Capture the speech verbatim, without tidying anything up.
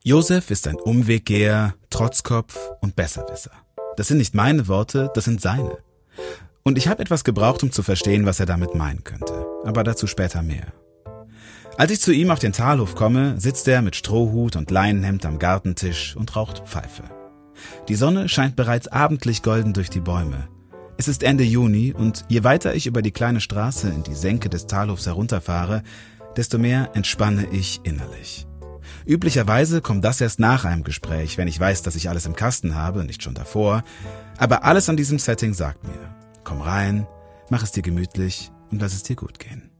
Josef ist ein Umweggeher, Trotzkopf und Besserwisser. Das sind nicht meine Worte, das sind seine. Und ich habe etwas gebraucht, um zu verstehen, was er damit meinen könnte. Aber dazu später mehr. Als ich zu ihm auf den Talhof komme, sitzt er mit Strohhut und Leinenhemd am Gartentisch und raucht Pfeife. Die Sonne scheint bereits abendlich golden durch die Bäume. Es ist Ende Juni und je weiter ich über die kleine Straße in die Senke des Talhofs herunterfahre, desto mehr entspanne ich innerlich. Üblicherweise kommt das erst nach einem Gespräch, wenn ich weiß, dass ich alles im Kasten habe, nicht schon davor. Aber alles an diesem Setting sagt mir, komm rein, mach es dir gemütlich und lass es dir gut gehen.